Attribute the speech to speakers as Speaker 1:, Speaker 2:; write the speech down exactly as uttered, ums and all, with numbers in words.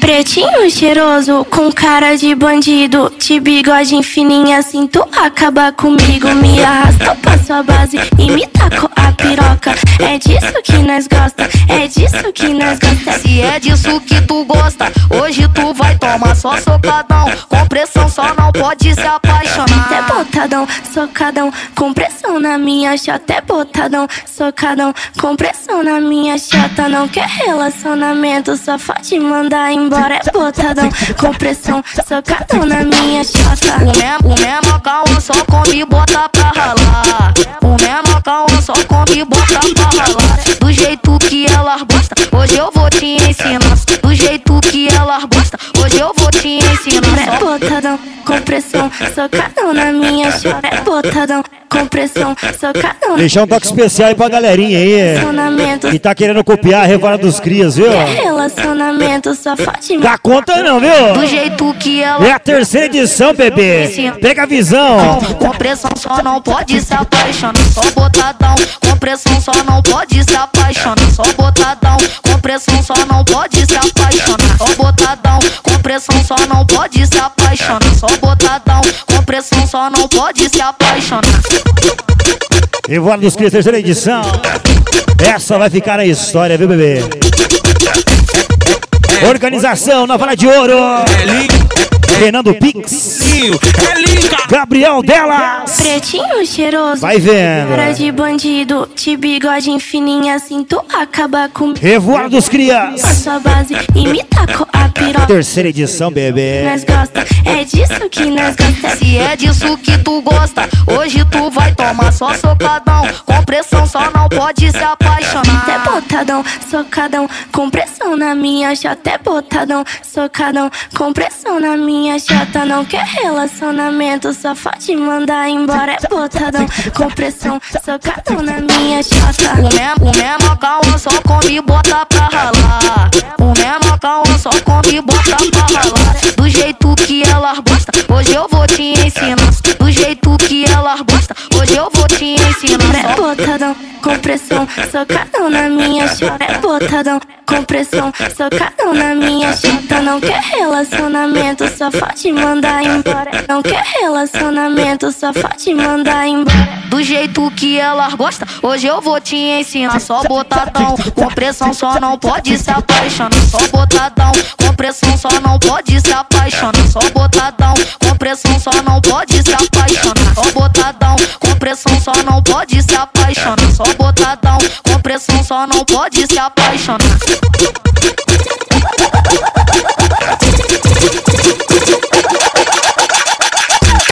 Speaker 1: Pretinho cheiroso, com cara de bandido, de bigode fininha assim, tu acaba comigo. Me arrasta pra sua base e me taco a piroca. É disso que nós gosta, é disso que nós gosta.
Speaker 2: Se é disso que tu gosta, hoje tu vai tomar só socadão. Com pressão só não pode se apaixonar.
Speaker 1: É botadão, socadão, com pressão na minha chata. É botadão, socadão, com pressão na minha chata. Não quer relacionamento, só pode mandar embora. É botadão, com pressão, socadão na minha chata.
Speaker 2: O mesmo, o mesmo calma só come e bota pra ralar. O mesmo calma só come e bota pra ralar. Do jeito que elas gostam, hoje eu vou te ensinar. Do jeito que elas gostam, hoje eu vou te ensinar.
Speaker 1: É botadão, com pressão, socadão na minha chata. É botadão, com pressão, socadão.
Speaker 3: Deixar um toque especial aí pra galerinha aí que tá querendo copiar a Revoada dos Crias, viu?
Speaker 1: Relacionamento só pode.
Speaker 3: Dá conta não, viu?
Speaker 2: Do jeito que ela
Speaker 3: é a terceira edição, bebê. Pega a visão.
Speaker 2: Com pressão só não pode se apaixonar. Só botadão. Com pressão só não pode se apaixonar. Só botadão. Com pressão só não pode se apaixonar. Só botadão. Com pressão só não pode se apaixonar. Só botadão. Com pressão só não pode se apaixonar.
Speaker 3: Revoada dos Crias, terceira edição. Essa vai ficar na história, viu, bebê? Organização na Vala de Ouro. Fernando Pix. Gabriel Delas.
Speaker 1: Pretinho cheiroso,
Speaker 3: vai vendo.
Speaker 1: Cara de bandido, de bigode fininha assim, tu acaba comigo.
Speaker 3: Revoada dos Crias.
Speaker 1: A sua base e me taco a piroca.
Speaker 3: Terceira edição, bebê.
Speaker 1: Nós gosta, é disso que nós gosta.
Speaker 2: Se é disso que tu gosta, hoje tu vai tomar só socadão. Com pressão só não pode se apaixonar.
Speaker 1: É botadão, socadão, com pressão na minha chata. É botadão, socadão, com pressão na minha chata. Não quer relacionamento, só pode mandar embora. É botadão, com pressão, socadão na minha chata.
Speaker 2: O mesmo, o mesmo calma só come e bota pra ralar. O mesmo calma só come e bota pra ralar. Do jeito que elas gostam, hoje eu vou te ensinar. Do jeito que elas gostam, hoje eu vou te ensinar.
Speaker 1: É botadão, com pressão, socadão na minha chata. É botadão, com pressão, socadão na minha chata. Não quer relacionamento, só pode mandar embora. Não quer relacionamento, só pode mandar embora.
Speaker 2: Do jeito que elas gostam, hoje eu vou te ensinar. Só botadão, com pressão só não pode se apaixonar. Só botadão, com pressão só não pode se apaixonar. Só botadão, com pressão só não pode se apaixonar. Só botadão, com pressão só não pode se apaixonar. Só botadão, com pressão só não pode se apaixonar.